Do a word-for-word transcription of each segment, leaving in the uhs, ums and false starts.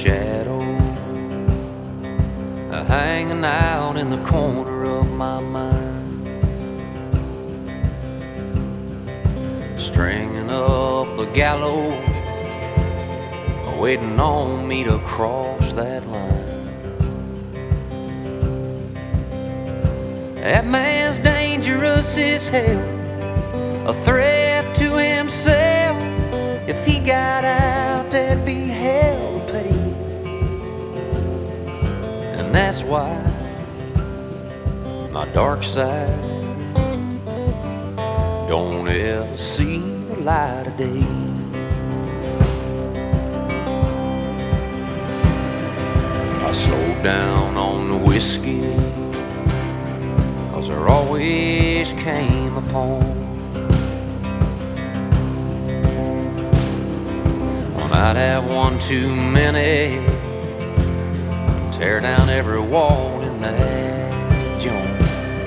shadow uh, hanging out in the corner of my mind, stringing up the gallows, waiting on me to cross that line. That man's dangerous as hell, a threat to himself. If he got out, there'd be hell to pay. And that's why my dark side don't ever see the light of day. I slowed down on the whiskey, 'cause there always came a point when I'd have one too many, tear down every wall in that joint.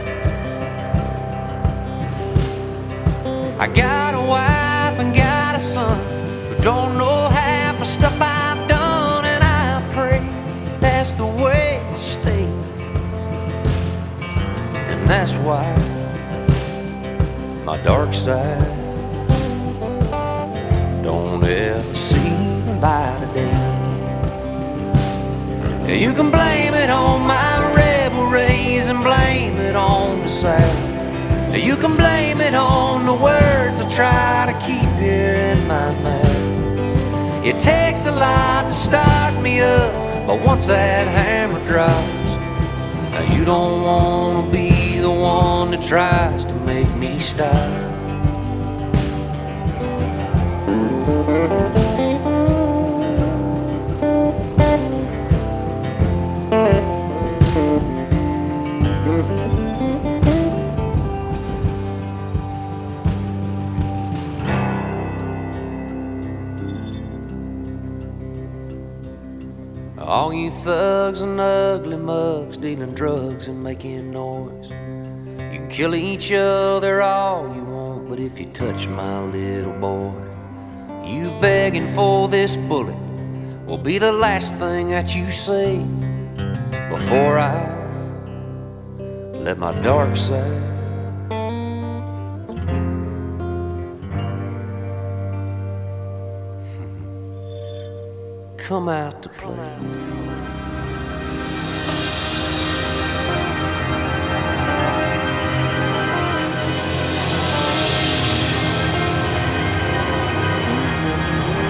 I got a wife and got a son who don't know half the stuff I've done, and I pray that's the way it stays. And that's why my dark side don't ever see the light of day. You can blame it on my rebel rays and blame it on the South. You can blame it on the words I try to keep here in my mouth. It takes a lot to start me up, but once that hammer drops, now you don't want to be the one that tries to make me stop. All you thugs and ugly mugs dealing drugs and making noise, you can kill each other all you want, but if you touch my little boy, you begging for this bullet will be the last thing that you say before I let my dark side come out to play.